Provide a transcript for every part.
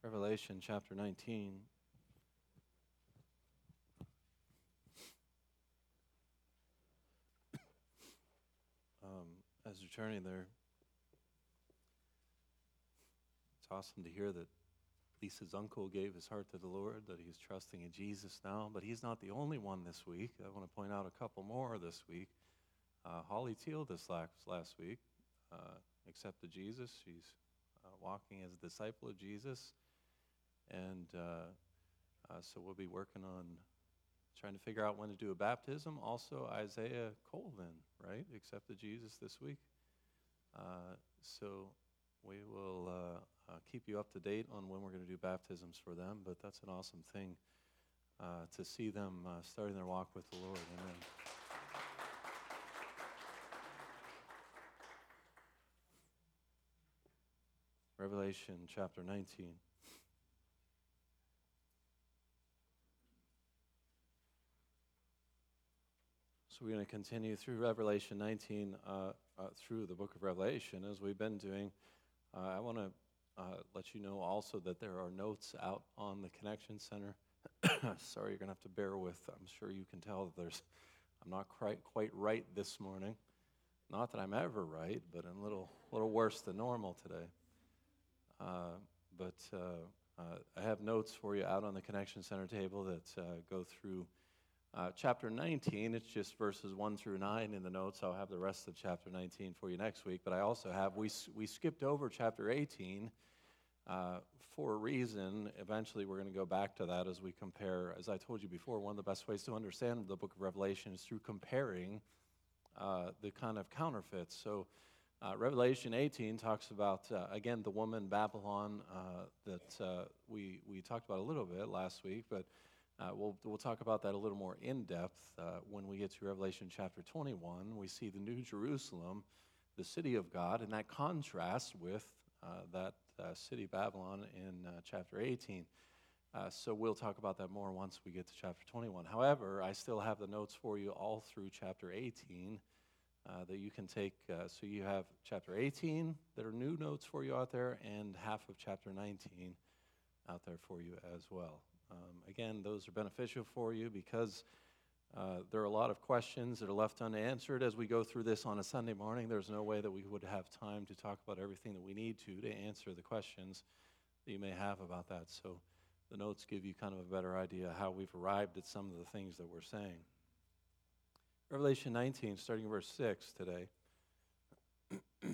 Revelation chapter 19. As you're turning there, it's awesome to hear that Lisa's uncle gave his heart to the Lord, that he's trusting in Jesus now, but he's not the only one this week. I want to point out a couple more this week. Holly Teal this last week accepted Jesus. She's walking as a disciple of Jesus, and so we'll be working on trying to figure out when to do a baptism. Also, Isaiah Colvin, right, accepted Jesus this week. So we will keep you up to date on when we're going to do baptisms for them, but that's an awesome thing to see them starting their walk with the Lord. Amen. Revelation chapter 19. So we're going to continue through Revelation 19, through the book of Revelation, as we've been doing. I want to let you know also that there are notes out on the Connection Center. Sorry, you're going to have to bear with. I'm sure you can tell that I'm not quite right this morning. Not that I'm ever right, but I'm a little worse than normal today. But I have notes for you out on the Connection Center table that go through chapter 19. It's just verses 1 through 9 in the notes. I'll have the rest of chapter 19 for you next week. But I also have, we skipped over chapter 18 for a reason. Eventually we're going to go back to that as we compare. As I told you before, one of the best ways to understand the book of Revelation is through comparing the kind of counterfeits. So Revelation 18 talks about, again, the woman Babylon that we talked about a little bit last week, but we'll talk about that a little more in depth when we get to Revelation chapter 21. We see the New Jerusalem, the city of God, and that contrasts with that city Babylon in chapter 18. So we'll talk about that more once we get to chapter 21. However, I still have the notes for you all through chapter 18 that you can take. So you have chapter 18 that are new notes for you out there, and half of chapter 19 out there for you as well. Again, those are beneficial for you because there are a lot of questions that are left unanswered as we go through this on a Sunday morning. There's no way that we would have time to talk about everything that we need to answer the questions that you may have about that. So the notes give you kind of a better idea how we've arrived at some of the things that we're saying. Revelation 19, starting in verse 6 today. It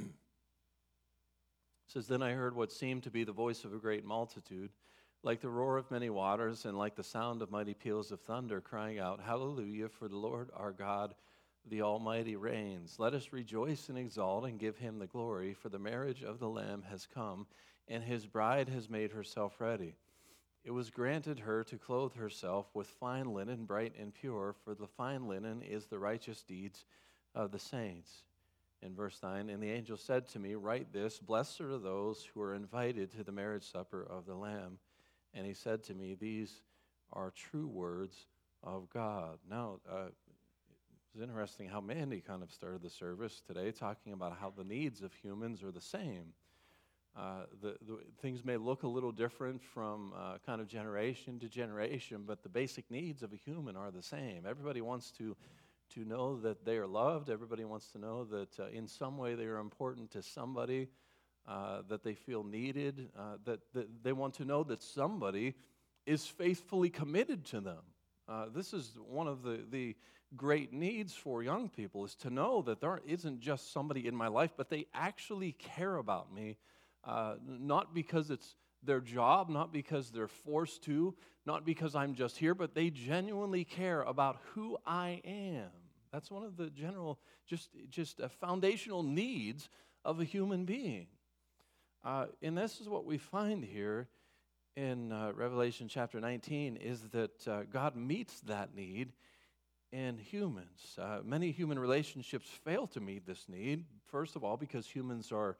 says, "Then I heard what seemed to be the voice of a great multitude, like the roar of many waters and like the sound of mighty peals of thunder, crying out, 'Hallelujah, for the Lord our God, the Almighty reigns. Let us rejoice and exalt and give him the glory, for the marriage of the Lamb has come, and his bride has made herself ready. It was granted her to clothe herself with fine linen, bright and pure, for the fine linen is the righteous deeds of the saints.'" In verse 9, "And the angel said to me, 'Write this, blessed are those who are invited to the marriage supper of the Lamb.' And he said to me, 'These are true words of God.'" Now, it's interesting how Mandy kind of started the service today, talking about how the needs of humans are the same. The things may look a little different from kind of generation to generation, but the basic needs of a human are the same. Everybody wants to know that they are loved. Everybody wants to know that in some way they are important to somebody, that they feel needed, that they want to know that somebody is faithfully committed to them. This is one of the great needs for young people, is to know that there isn't just somebody in my life, but they actually care about me, not because it's their job, not because they're forced to, not because I'm just here, but they genuinely care about who I am. That's one of the general, just foundational needs of a human being. And this is what we find here in Revelation chapter 19, is that God meets that need in humans. Many human relationships fail to meet this need, first of all, because humans are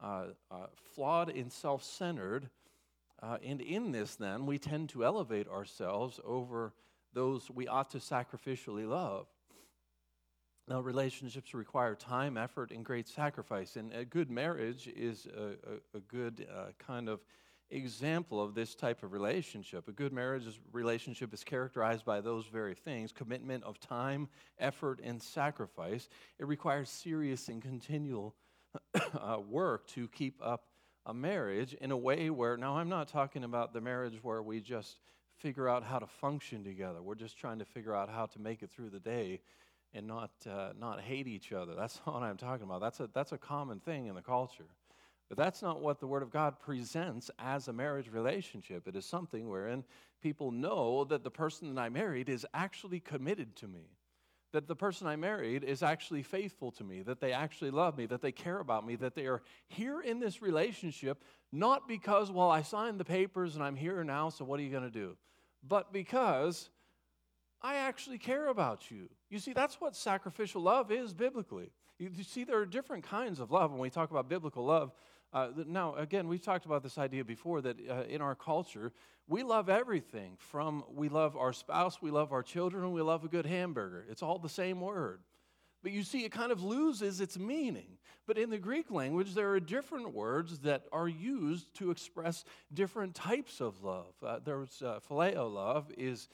flawed and self-centered. And in this, then, we tend to elevate ourselves over those we ought to sacrificially love. Now, relationships require time, effort, and great sacrifice. And a good marriage is a good kind of example of this type of relationship. A good relationship is characterized by those very things: commitment of time, effort, and sacrifice. It requires serious and continual work to keep up a marriage in a way where, now I'm not talking about the marriage where we just figure out how to function together. We're just trying to figure out how to make it through the day and not hate each other. That's not what I'm talking about. That's a common thing in the culture. But that's not what the Word of God presents as a marriage relationship. It is something wherein people know that the person that I married is actually committed to me, that the person I married is actually faithful to me, that they actually love me, that they care about me, that they are here in this relationship not because, well, I signed the papers and I'm here now, so what are you going to do? But because I actually care about you. You see, that's what sacrificial love is biblically. You see, there are different kinds of love when we talk about biblical love. Now, again, we've talked about this idea before that in our culture, we love everything from we love our spouse, we love our children, and we love a good hamburger. It's all the same word. But you see, it kind of loses its meaning. But in the Greek language, there are different words that are used to express different types of love. There's phileo love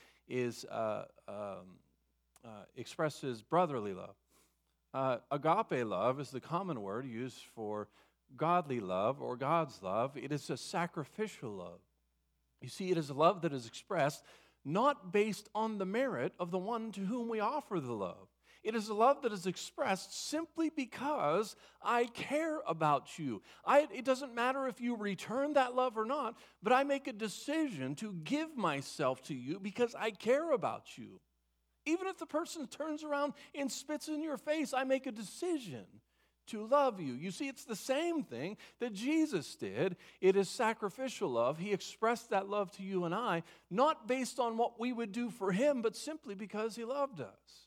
expresses brotherly love. Agape love is the common word used for godly love or God's love. It is a sacrificial love. You see, it is a love that is expressed not based on the merit of the one to whom we offer the love. It is a love that is expressed simply because I care about you. It doesn't matter if you return that love or not, but I make a decision to give myself to you because I care about you. Even if the person turns around and spits in your face, I make a decision to love you. You see, it's the same thing that Jesus did. It is sacrificial love. He expressed that love to you and I, not based on what we would do for him, but simply because he loved us.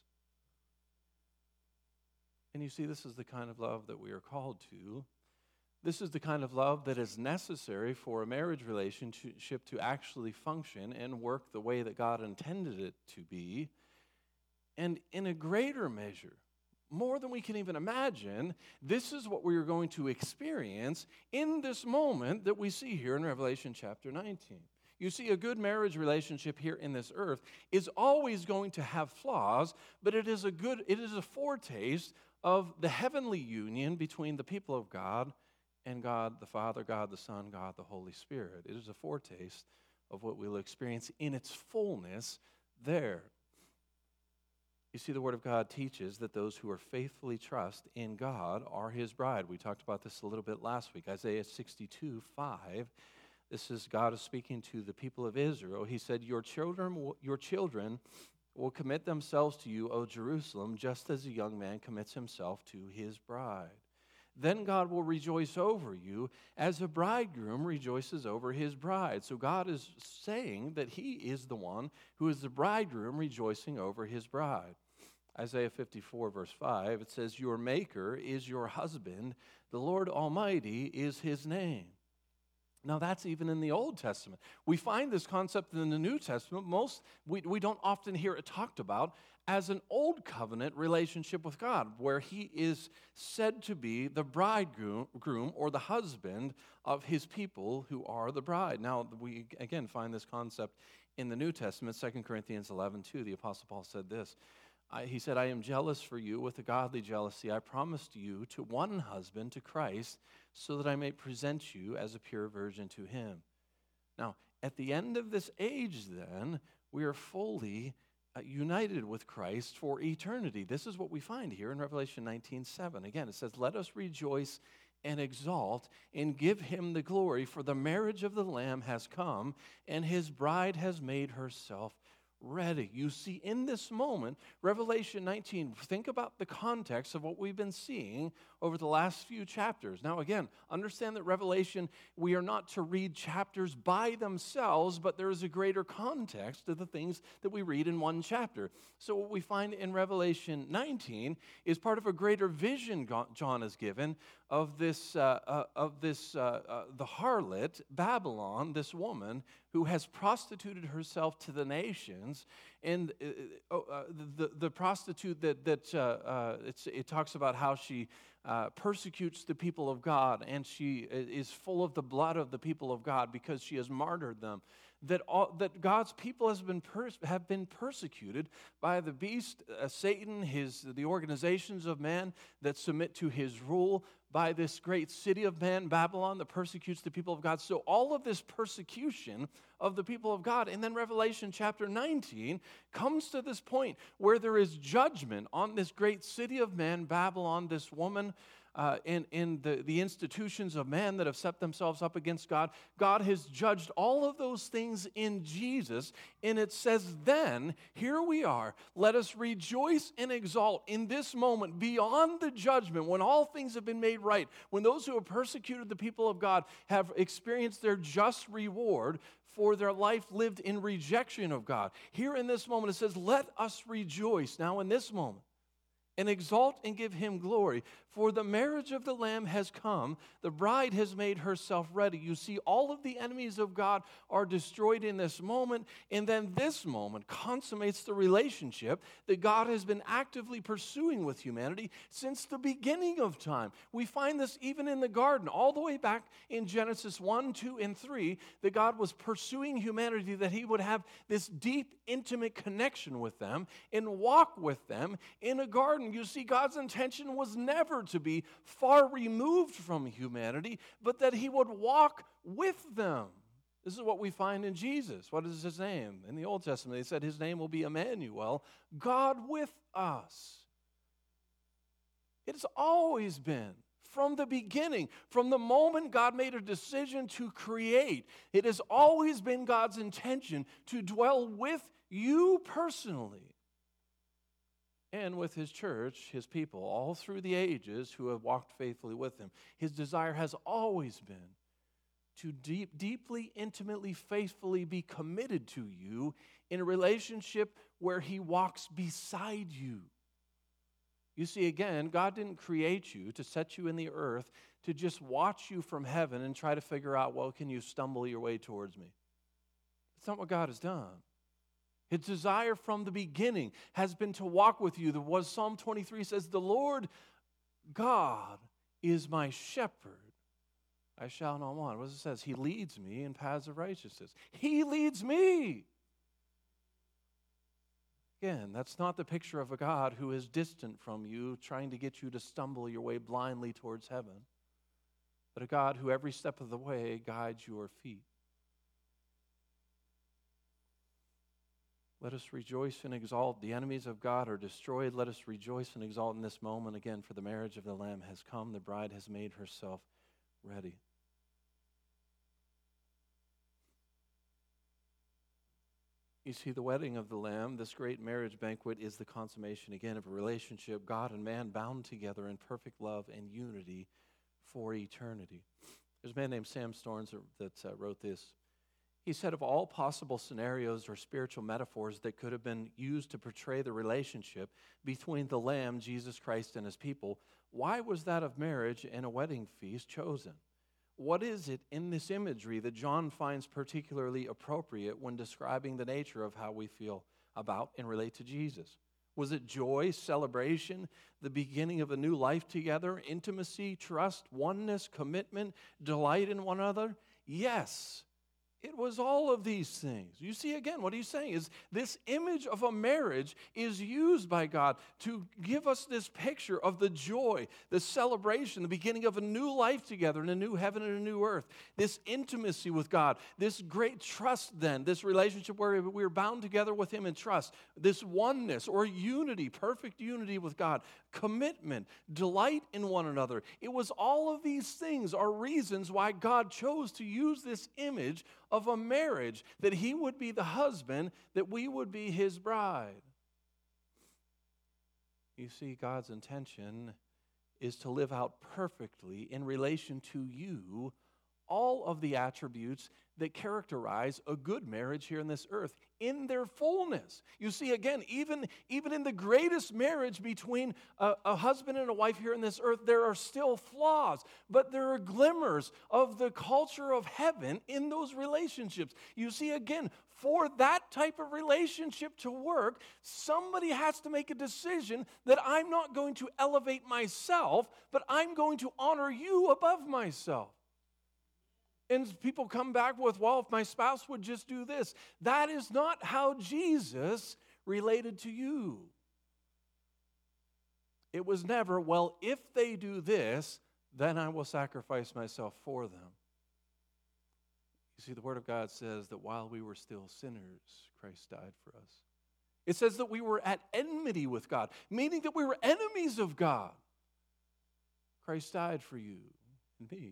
And you see, this is the kind of love that we are called to. This is the kind of love that is necessary for a marriage relationship to actually function and work the way that God intended it to be. And in a greater measure, more than we can even imagine, this is what we are going to experience in this moment that we see here in Revelation chapter 19. You see, a good marriage relationship here in this earth is always going to have flaws, but it is a foretaste of the heavenly union between the people of God and God the Father, God the Son, God the Holy Spirit. It is a foretaste of what we'll experience in its fullness there. You see, the Word of God teaches that those who are faithfully trust in God are His bride. We talked about this a little bit last week. Isaiah 62:5. This is God is speaking to the people of Israel. He said, Your children will commit themselves to you, O Jerusalem, just as a young man commits himself to his bride. Then God will rejoice over you as a bridegroom rejoices over his bride. So God is saying that He is the one who is the bridegroom rejoicing over his bride. Isaiah 54, verse 5, it says, Your Maker is your husband, the Lord Almighty is His name. Now that's even in the Old Testament. We find this concept in the New Testament. We don't often hear it talked about as an old covenant relationship with God, where He is said to be the bridegroom or the husband of His people who are the bride. Now we again find this concept in the New Testament. 2 Corinthians 11:2, the Apostle Paul said this. He said, I am jealous for you with a godly jealousy. I promised you to one husband, to Christ, so that I may present you as a pure virgin to Him. Now, at the end of this age, then, we are fully united with Christ for eternity. This is what we find here in Revelation 19:7. Again, it says, Let us rejoice and exalt and give Him the glory, for the marriage of the Lamb has come, and His bride has made herself ready. You see, in this moment, Revelation 19, think about the context of what we've been seeing over the last few chapters. Now, again, understand that Revelation, we are not to read chapters by themselves, but there is a greater context to the things that we read in one chapter. So what we find in Revelation 19 is part of a greater vision John is given of the harlot, Babylon, this woman who has prostituted herself to the nations, and the prostitute it talks about how she persecutes the people of God, and she is full of the blood of the people of God because she has martyred them. That God's people have been persecuted by the beast, Satan, the organizations of man that submit to his rule, by this great city of man, Babylon, that persecutes the people of God. So all of this persecution of the people of God, and then Revelation chapter 19 comes to this point where there is judgment on this great city of man, Babylon, this woman, in the institutions of man that have set themselves up against God. God has judged all of those things in Jesus, and it says, then, here we are, let us rejoice and exalt in this moment beyond the judgment, when all things have been made right, when those who have persecuted the people of God have experienced their just reward for their life lived in rejection of God. Here in this moment, it says, let us rejoice now in this moment, and exalt and give him glory. For the marriage of the Lamb has come. The bride has made herself ready. You see, all of the enemies of God are destroyed in this moment, and then this moment consummates the relationship that God has been actively pursuing with humanity since the beginning of time. We find this even in the garden, all the way back in Genesis 1, 2, and 3, that God was pursuing humanity, that he would have this deep, intimate connection with them and walk with them in a garden. You see, God's intention was never to be far removed from humanity, but that he would walk with them. This is what we find in Jesus. What is his name? In the Old Testament, they said his name will be Emmanuel, God with us. It has always been, from the beginning, from the moment God made a decision to create, it has always been God's intention to dwell with you personally and with his church, his people, all through the ages who have walked faithfully with him. His desire has always been to deeply, intimately, faithfully be committed to you in a relationship where he walks beside you. You see, again, God didn't create you to set you in the earth to just watch you from heaven and try to figure out, well, can you stumble your way towards me? That's not what God has done. His desire from the beginning has been to walk with you. Psalm 23 says, the Lord God is my shepherd. I shall not want. What does it say? He leads me in paths of righteousness. He leads me. Again, that's not the picture of a God who is distant from you, trying to get you to stumble your way blindly towards heaven, but a God who every step of the way guides your feet. Let us rejoice and exalt. The enemies of God are destroyed. Let us rejoice and exalt in this moment. Again, for the marriage of the Lamb has come. The bride has made herself ready. You see, the wedding of the Lamb, this great marriage banquet, is the consummation, again, of a relationship, God and man bound together in perfect love and unity for eternity. There's a man named Sam Storms that wrote this. He said, of all possible scenarios or spiritual metaphors that could have been used to portray the relationship between the Lamb, Jesus Christ, and his people, why was that of marriage and a wedding feast chosen? What is it in this imagery that John finds particularly appropriate when describing the nature of how we feel about and relate to Jesus? Was it joy, celebration, the beginning of a new life together, intimacy, trust, oneness, commitment, delight in one another? Yes. It was all of these things. You see, again, what he's saying is this image of a marriage is used by God to give us this picture of the joy, the celebration, the beginning of a new life together in a new heaven and a new earth. This intimacy with God, this great trust then, this relationship where we're bound together with him in trust, this oneness or unity, perfect unity with God, commitment, delight in one another. It was all of these things are reasons why God chose to use this image of a marriage, that he would be the husband, that we would be his bride. You see, God's intention is to live out perfectly in relation to you all of the attributes that characterize a good marriage here in this earth in their fullness. You see, again, even in the greatest marriage between a husband and a wife here in this earth, there are still flaws, but there are glimmers of the culture of heaven in those relationships. You see, again, for that type of relationship to work, somebody has to make a decision that I'm not going to elevate myself, but I'm going to honor you above myself. And people come back with, well, if my spouse would just do this. That is not how Jesus related to you. It was never, well, if they do this, then I will sacrifice myself for them. You see, the Word of God says that while we were still sinners, Christ died for us. It says that we were at enmity with God, meaning that we were enemies of God. Christ died for you and me.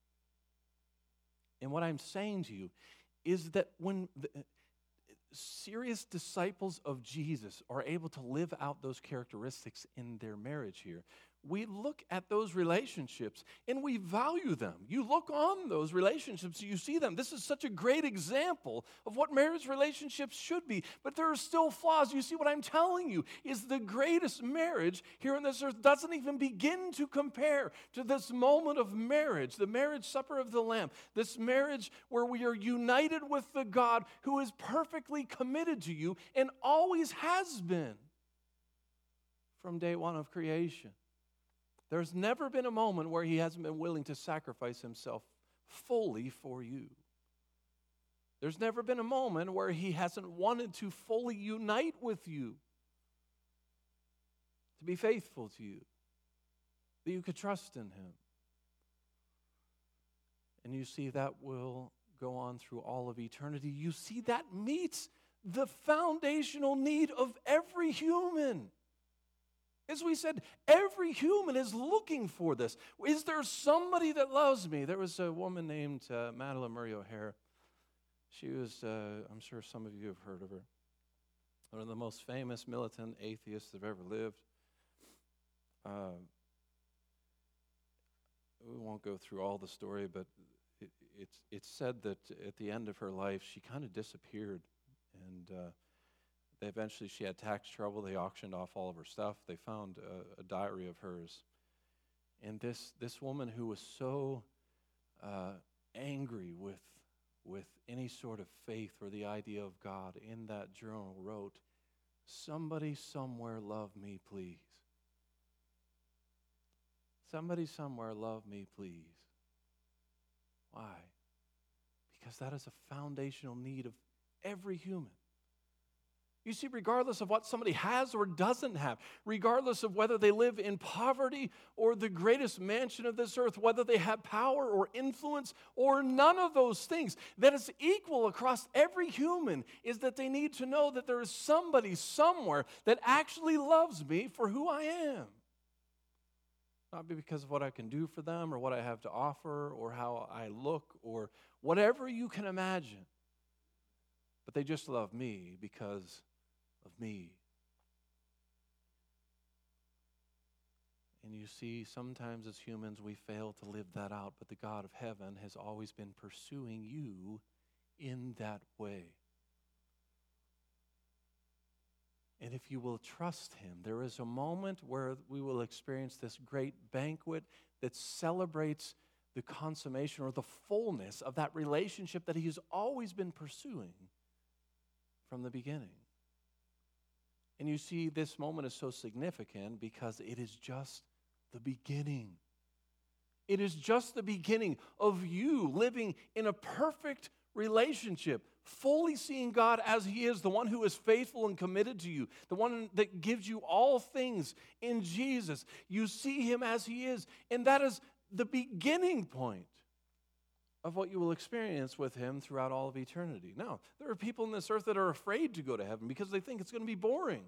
And what I'm saying to you is that when serious disciples of Jesus are able to live out those characteristics in their marriage here, we look at those relationships and we value them. You look on those relationships, you see them. This is such a great example of what marriage relationships should be, but there are still flaws. You see, what I'm telling you is the greatest marriage here on this earth doesn't even begin to compare to this moment of marriage, the marriage supper of the Lamb, this marriage where we are united with the God who is perfectly committed to you and always has been from day one of creation. There's never been a moment where he hasn't been willing to sacrifice himself fully for you. There's never been a moment where he hasn't wanted to fully unite with you, to be faithful to you, that you could trust in him. And you see that will go on through all of eternity. You see that meets the foundational need of every human. As we said, every human is looking for this. Is there somebody that loves me? There was a woman named Madalyn Murray O'Hair. She was, I'm sure some of you have heard of her, one of the most famous militant atheists that have ever lived. We won't go through all the story, but it's said that at the end of her life, she kind of disappeared. And eventually she had tax trouble. They auctioned off all of her stuff. They found a diary of hers. And this woman who was so angry with any sort of faith or the idea of God in that journal wrote, "Somebody somewhere love me, please. Somebody somewhere love me, please." Why? Because that is a foundational need of every human. You see, regardless of what somebody has or doesn't have, regardless of whether they live in poverty or the greatest mansion of this earth, whether they have power or influence or none of those things, that is equal across every human is that they need to know that there is somebody somewhere that actually loves me for who I am. Not because of what I can do for them or what I have to offer or how I look or whatever you can imagine. But they just love me because of me. And you see, sometimes as humans we fail to live that out, but the God of heaven has always been pursuing you in that way. And if you will trust him, there is a moment where we will experience this great banquet that celebrates the consummation or the fullness of that relationship that he has always been pursuing from the beginning. And you see, this moment is so significant because it is just the beginning. It is just the beginning of you living in a perfect relationship, fully seeing God as he is, the one who is faithful and committed to you, the one that gives you all things in Jesus. You see him as he is, and that is the beginning point of what you will experience with him throughout all of eternity. Now, there are people in this earth that are afraid to go to heaven because they think it's going to be boring.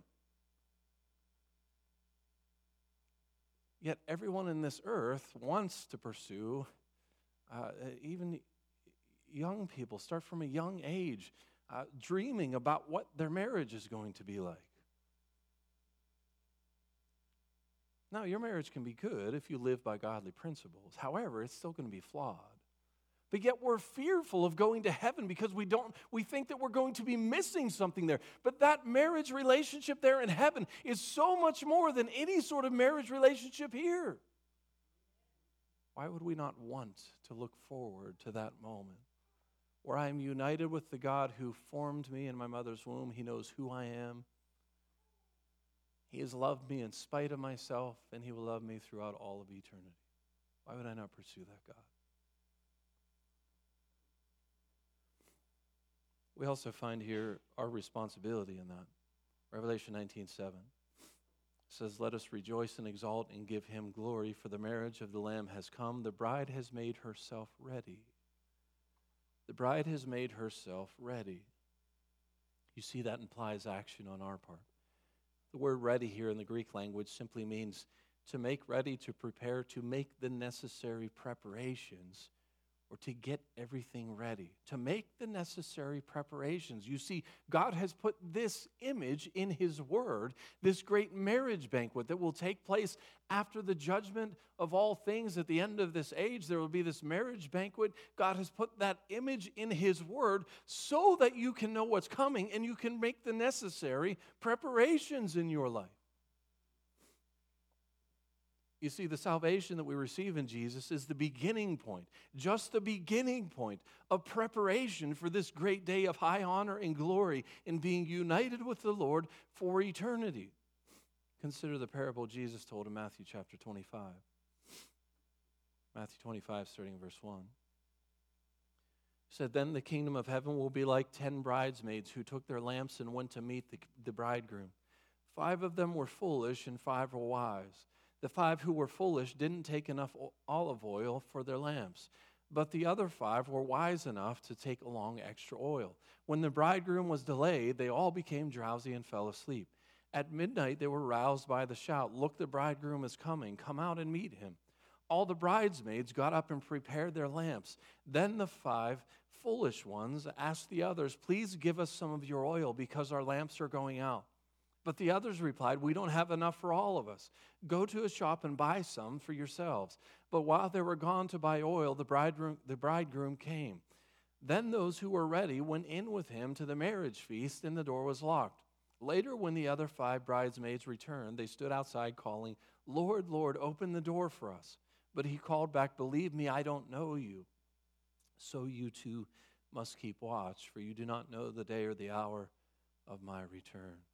Yet everyone in this earth wants to pursue, even young people start from a young age, dreaming about what their marriage is going to be like. Now, your marriage can be good if you live by godly principles. However, it's still going to be flawed. But yet we're fearful of going to heaven because we think that we're going to be missing something there. But that marriage relationship there in heaven is so much more than any sort of marriage relationship here. Why would we not want to look forward to that moment where I am united with the God who formed me in my mother's womb? He knows who I am. He has loved me in spite of myself, and He will love me throughout all of eternity. Why would I not pursue that God? We also find here our responsibility in that. Revelation 19:7 says, "Let us rejoice and exult and give Him glory, for the marriage of the Lamb has come. The bride has made herself ready." The bride has made herself ready. You see, that implies action on our part. The word ready here in the Greek language simply means to make ready, to prepare, to make the necessary preparations, or to get everything ready, to make the necessary preparations. You see, God has put this image in His Word, this great marriage banquet that will take place after the judgment of all things at the end of this age. There will be this marriage banquet. God has put that image in His Word so that you can know what's coming and you can make the necessary preparations in your life. You see, the salvation that we receive in Jesus is the beginning point, just the beginning point of preparation for this great day of high honor and glory in being united with the Lord for eternity. Consider the parable Jesus told in Matthew chapter 25. Matthew 25, starting in verse 1. He said, "Then the kingdom of heaven will be like 10 bridesmaids who took their lamps and went to meet the bridegroom. 5 of them were foolish and 5 were wise. The 5 who were foolish didn't take enough olive oil for their lamps, but the other 5 were wise enough to take along extra oil. When the bridegroom was delayed, they all became drowsy and fell asleep. At midnight, they were roused by the shout, 'Look, the bridegroom is coming. Come out and meet him.' All the bridesmaids got up and prepared their lamps. Then the 5 foolish ones asked the others, 'Please give us some of your oil because our lamps are going out.' But the others replied, 'We don't have enough for all of us. Go to a shop and buy some for yourselves.' But while they were gone to buy oil, the bridegroom came. Then those who were ready went in with him to the marriage feast, and the door was locked. Later, when the other 5 bridesmaids returned, they stood outside calling, 'Lord, Lord, open the door for us.' But he called back, 'Believe me, I don't know you. So you too must keep watch, for you do not know the day or the hour of my return.'"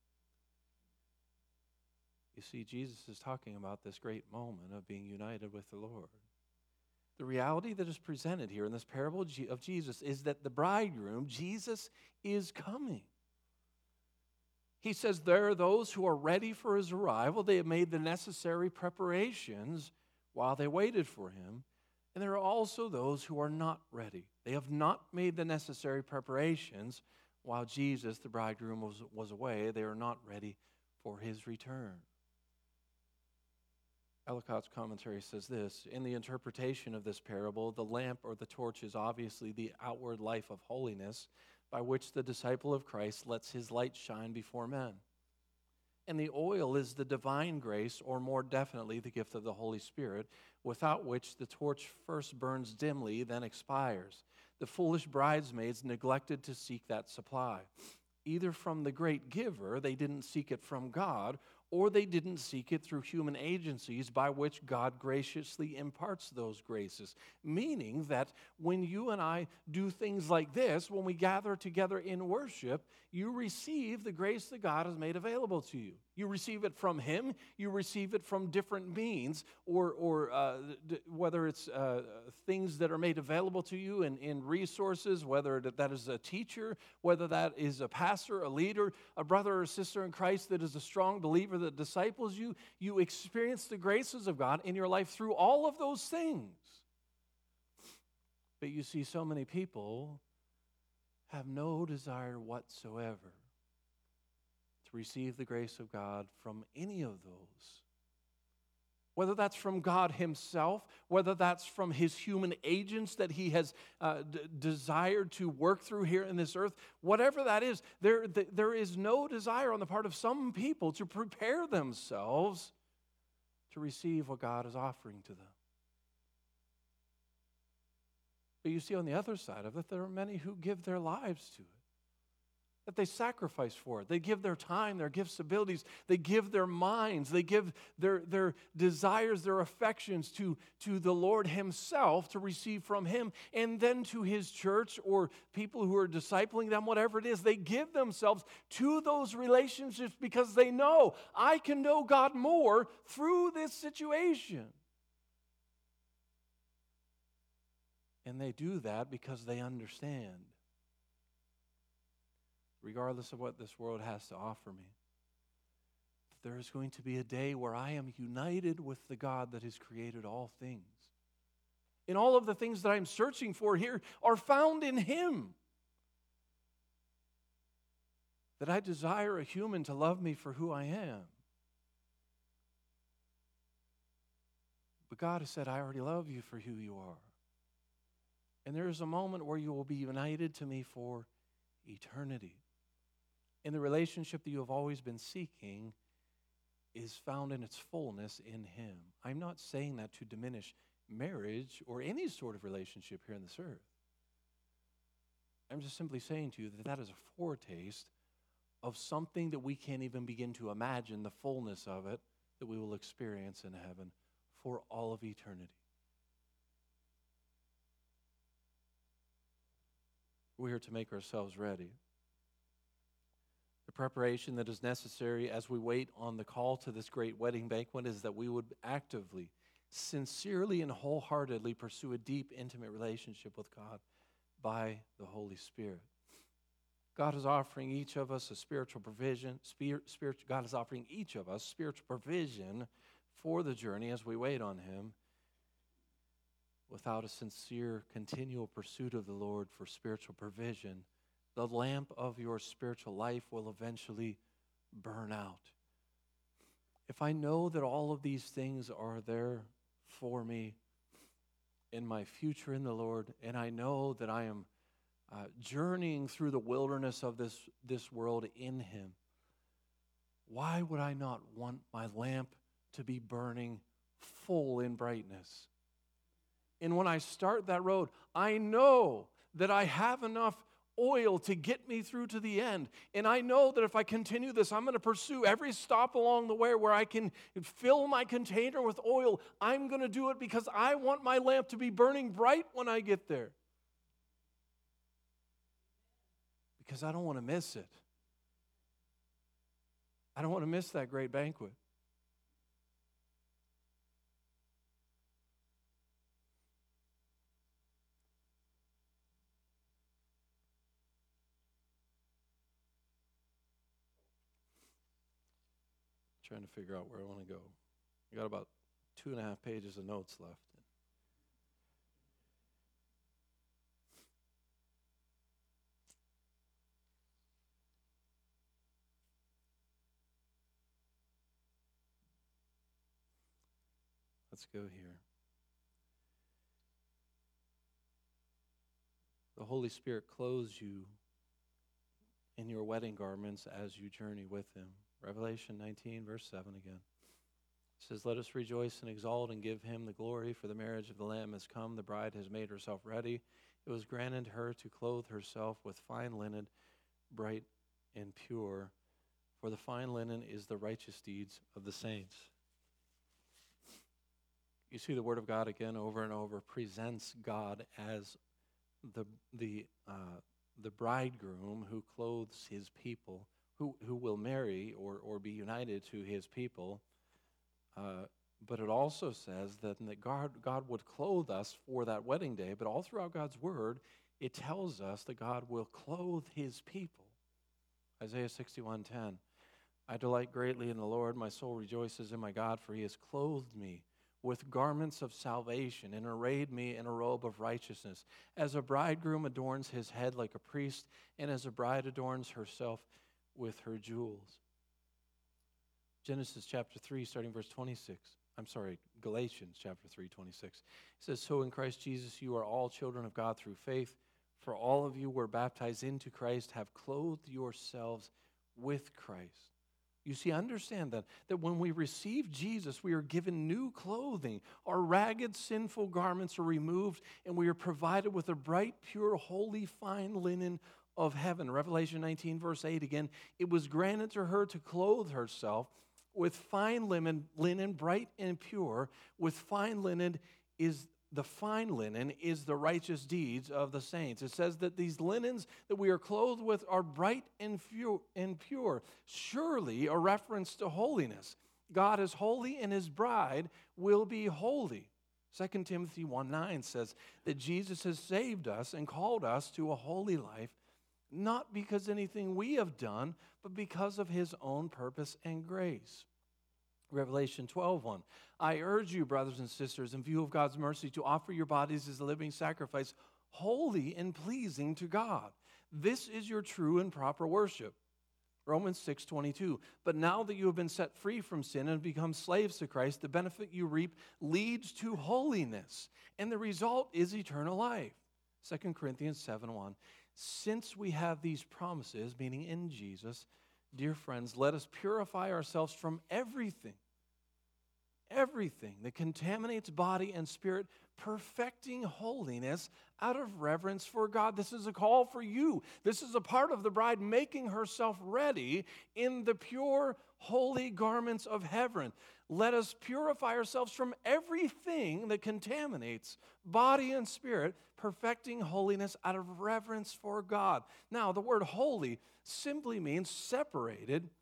You see, Jesus is talking about this great moment of being united with the Lord. The reality that is presented here in this parable of Jesus is that the bridegroom, Jesus, is coming. He says there are those who are ready for His arrival. They have made the necessary preparations while they waited for Him. And there are also those who are not ready. They have not made the necessary preparations while Jesus, the bridegroom, was away. They are not ready for His return. Ellicott's commentary says this: "In the interpretation of this parable, the lamp or the torch is obviously the outward life of holiness by which the disciple of Christ lets his light shine before men. And the oil is the divine grace, or more definitely the gift of the Holy Spirit, without which the torch first burns dimly, then expires. The foolish bridesmaids neglected to seek that supply. Either from the great giver, they didn't seek it from God, or they didn't seek it through human agencies by which God graciously imparts those graces. Meaning that when you and I do things like this, when we gather together in worship, you receive the grace that God has made available to you. You receive it from Him, you receive it from different means, or whether it's things that are made available to you in resources, whether that is a teacher, whether that is a pastor, a leader, a brother or sister in Christ that is a strong believer that disciples you. You experience the graces of God in your life through all of those things. But you see, so many people have no desire whatsoever to receive the grace of God from any of those. Whether that's from God Himself, whether that's from His human agents that He has desired to work through here in this earth, whatever that is, there is no desire on the part of some people to prepare themselves to receive what God is offering to them. But you see on the other side of it, there are many who give their lives to it, that they sacrifice for it. They give their time, their gifts, abilities. They give their minds. They give their desires, their affections to the Lord himself to receive from him, and then to his church or people who are discipling them, whatever it is. They give themselves to those relationships because they know, I can know God more through this situation. And they do that because they understand, regardless of what this world has to offer me, there is going to be a day where I am united with the God that has created all things. And all of the things that I'm searching for here are found in him. That I desire a human to love me for who I am. But God has said, I already love you for who you are. And there is a moment where you will be united to me for eternity. And the relationship that you have always been seeking is found in its fullness in him. I'm not saying that to diminish marriage or any sort of relationship here on this earth. I'm just simply saying to you that that is a foretaste of something that we can't even begin to imagine, the fullness of it, that we will experience in heaven for all of eternity. We are to make ourselves ready. The preparation that is necessary as we wait on the call to this great wedding banquet is that we would actively, sincerely, and wholeheartedly pursue a deep, intimate relationship with God by the Holy Spirit. God is offering each of us a spiritual provision. God is offering each of us spiritual provision for the journey as we wait on him. Without a sincere, continual pursuit of the Lord for spiritual provision, the lamp of your spiritual life will eventually burn out. If I know that all of these things are there for me in my future in the Lord, and I know that I am journeying through the wilderness of this world in him, why would I not want my lamp to be burning full in brightness? And when I start that road, I know that I have enough oil to get me through to the end. And I know that if I continue this, I'm going to pursue every stop along the way where I can fill my container with oil. I'm going to do it because I want my lamp to be burning bright when I get there. Because I don't want to miss it. I don't want to miss that great banquet. Trying to figure out where I want to go. I got about 2.5 pages of notes left. Let's go here. The Holy Spirit clothes you in your wedding garments as you journey with him. Revelation 19, verse 7 again. It says, let us rejoice and exalt and give him the glory, for the marriage of the Lamb has come. The bride has made herself ready. It was granted her to clothe herself with fine linen, bright and pure, for the fine linen is the righteous deeds of the saints. You see the Word of God again over and over presents God as the bridegroom who clothes his people, who will marry or be united to his people. But it also says that God would clothe us for that wedding day. But all throughout God's Word, it tells us that God will clothe his people. Isaiah 61:10, I delight greatly in the Lord. My soul rejoices in my God, for he has clothed me with garments of salvation and arrayed me in a robe of righteousness. As a bridegroom adorns his head like a priest, and as a bride adorns herself with her jewels. Genesis chapter 3, starting verse 26. Galatians chapter 3, 26. It says, so in Christ Jesus you are all children of God through faith, for all of you were baptized into Christ, have clothed yourselves with Christ. You see, understand that when we receive Jesus, we are given new clothing. Our ragged, sinful garments are removed, and we are provided with a bright, pure, holy, fine linen of heaven. Revelation 19, verse 8 again, it was granted to her to clothe herself with fine linen, bright and pure. With fine linen is the righteous deeds of the saints. It says that these linens that we are clothed with are bright and pure. Surely a reference to holiness. God is holy and his bride will be holy. 2 Timothy 1:9 says that Jesus has saved us and called us to a holy life, not because anything we have done, but because of his own purpose and grace. Revelation 12:1. I urge you, brothers and sisters, in view of God's mercy, to offer your bodies as a living sacrifice, holy and pleasing to God. This is your true and proper worship. Romans 6:22. But now that you have been set free from sin and become slaves to Christ, the benefit you reap leads to holiness, and the result is eternal life. 2 Corinthians 7:1. Since we have these promises, meaning in Jesus, dear friends, let us purify ourselves from everything that contaminates body and spirit, perfecting holiness out of reverence for God. This is a call for you. This is a part of the bride making herself ready in the pure, holy garments of heaven. Let us purify ourselves from everything that contaminates body and spirit, perfecting holiness out of reverence for God. Now, the word holy simply means separated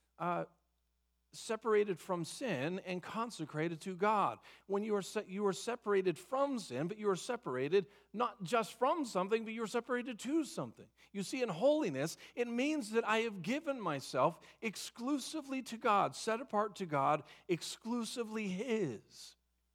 from sin and consecrated to God. When you are separated from sin, but you are separated not just from something, but you are separated to something. You see, in holiness, it means that I have given myself exclusively to God, set apart to God, exclusively his.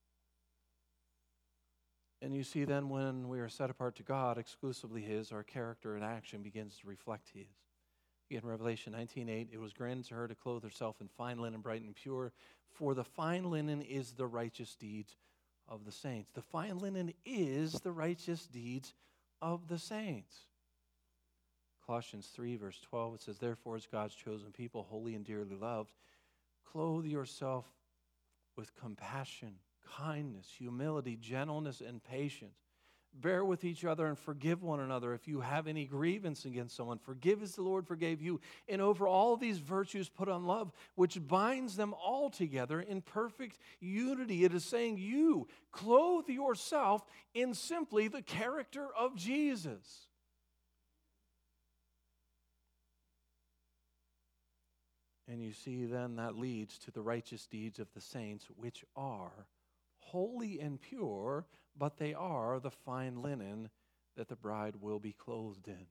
And you see then when we are set apart to God, exclusively his, our character and action begins to reflect his. In Revelation 19:8, it was granted to her to clothe herself in fine linen, bright and pure, for the fine linen is the righteous deeds of the saints. The fine linen is the righteous deeds of the saints. Colossians 3, verse 12, it says, therefore, as God's chosen people, holy and dearly loved, clothe yourself with compassion, kindness, humility, gentleness, and patience. Bear with each other and forgive one another. If you have any grievance against someone, forgive as the Lord forgave you. And over all these virtues put on love, which binds them all together in perfect unity. It is saying you clothe yourself in simply the character of Jesus. And you see then that leads to the righteous deeds of the saints, which are holy and pure, but they are the fine linen that the bride will be clothed in.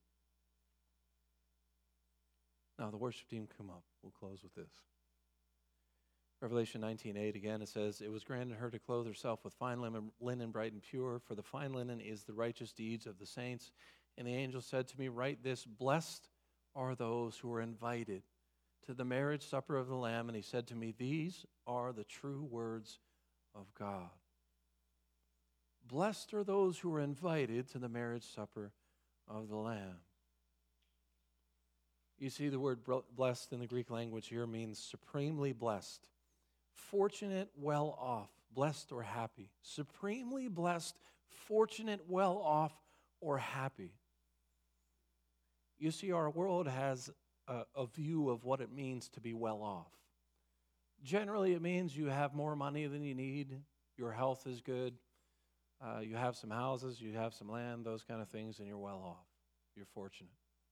Now, the worship team come up. We'll close with this. Revelation 19:8, again, it says, it was granted her to clothe herself with fine linen, bright and pure, for the fine linen is the righteous deeds of the saints. And the angel said to me, write this, blessed are those who are invited to the marriage supper of the Lamb. And he said to me, these are the true words of God. Blessed are those who are invited to the marriage supper of the Lamb. You see, the word blessed in the Greek language here means supremely blessed, fortunate, well off, blessed or happy. Supremely blessed, fortunate, well off, or happy. You see, our world has a view of what it means to be well off. Generally, it means you have more money than you need, your health is good, you have some houses, you have some land, those kind of things, and you're well off. You're fortunate.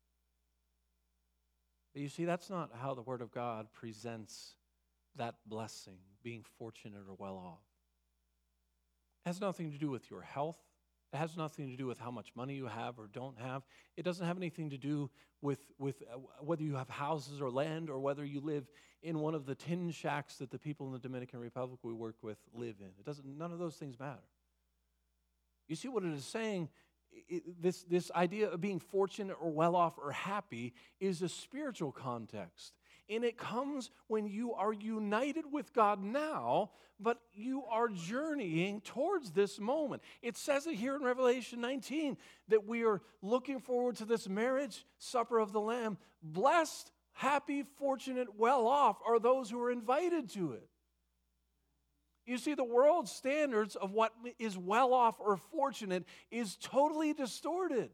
But you see, that's not how the Word of God presents that blessing, being fortunate or well off. It has nothing to do with your health. It has nothing to do with how much money you have or don't have. It doesn't have anything to do with whether you have houses or land or whether you live in one of the tin shacks that the people in the Dominican Republic we work with live in. None of those things matter. You see what it is saying? This idea of being fortunate or well off or happy is a spiritual context. And it comes when you are united with God now, but you are journeying towards this moment. It says it here in Revelation 19 that we are looking forward to this marriage supper of the Lamb. Blessed Happy, fortunate, well-off are those who are invited to it. You see, the world's standards of what is well-off or fortunate is totally distorted.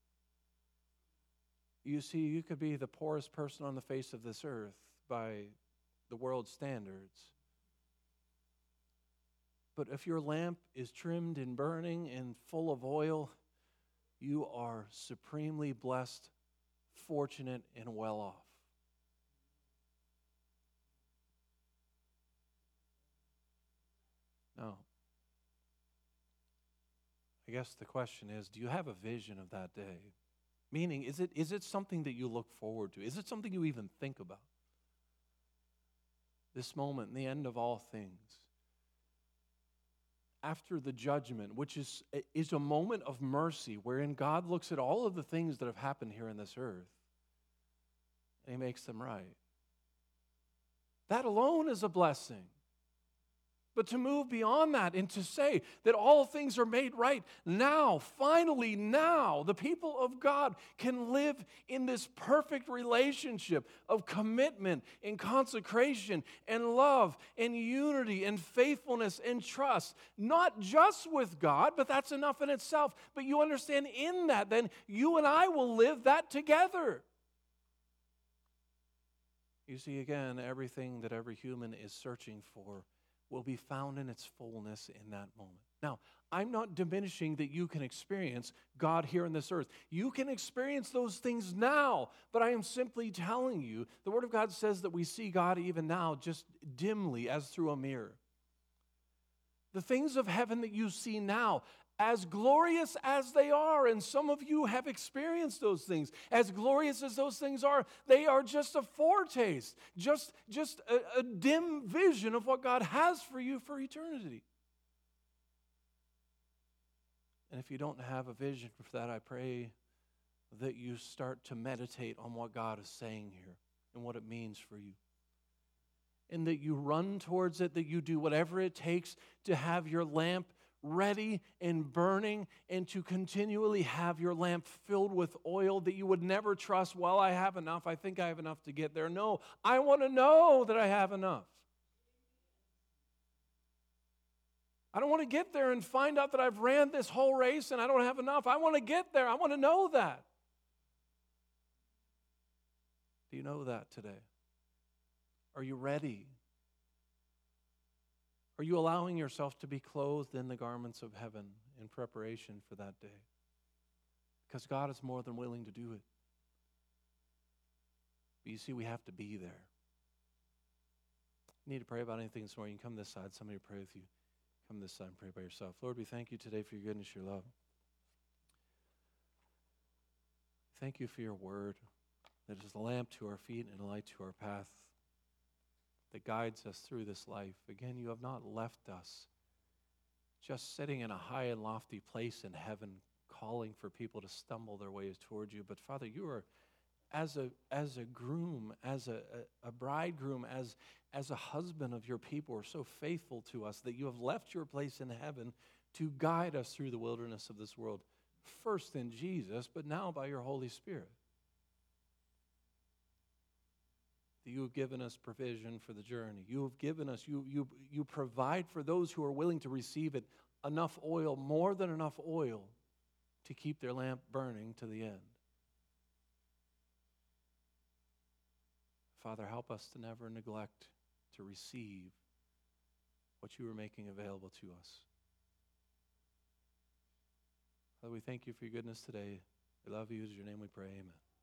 You see, you could be the poorest person on the face of this earth by the world's standards. But if your lamp is trimmed and burning and full of oil, you are supremely blessed, fortunate, and well off. Now, I guess the question is, do you have a vision of that day? Meaning, is it something that you look forward to? Is it something you even think about? This moment, the end of all things. After the judgment, which is a moment of mercy, wherein God looks at all of the things that have happened here on this earth, and He makes them right. That alone is a blessing. But to move beyond that and to say that all things are made right now, finally now, the people of God can live in this perfect relationship of commitment and consecration and love and unity and faithfulness and trust, not just with God, but that's enough in itself. But you understand, in that, then you and I will live that together. You see, again, everything that every human is searching for will be found in its fullness in that moment. Now, I'm not diminishing that you can experience God here on this earth. You can experience those things now, but I am simply telling you, the Word of God says that we see God even now just dimly as through a mirror. The things of heaven that you see now, as glorious as they are, and some of you have experienced those things, as glorious as those things are, they are just a foretaste, just a dim vision of what God has for you for eternity. And if you don't have a vision for that, I pray that you start to meditate on what God is saying here and what it means for you. And that you run towards it, that you do whatever it takes to have your lamp ready and burning, and to continually have your lamp filled with oil that you would never trust, well, I have enough, I think I have enough to get there. No, I want to know that I have enough. I don't want to get there and find out that I've ran this whole race and I don't have enough. I want to get there. I want to know that. Do you know that today? Are you ready? Are you allowing yourself to be clothed in the garments of heaven in preparation for that day? Because God is more than willing to do it. But you see, we have to be there. You need to pray about anything this morning, you can come this side. Somebody will pray with you. Come this side and pray by yourself. Lord, we thank you today for your goodness, your love. Thank you for your word that is a lamp to our feet and a light to our path, that guides us through this life. Again, you have not left us just sitting in a high and lofty place in heaven, calling for people to stumble their ways towards you. But Father, you are, as a groom, as a bridegroom, as a husband of your people, are so faithful to us that you have left your place in heaven to guide us through the wilderness of this world, first in Jesus, but now by your Holy Spirit. You have given us provision for the journey. You have given us, you provide for those who are willing to receive it enough oil, more than enough oil, to keep their lamp burning to the end. Father, help us to never neglect to receive what you are making available to us. Father, we thank you for your goodness today. We love you. In your name we pray. Amen.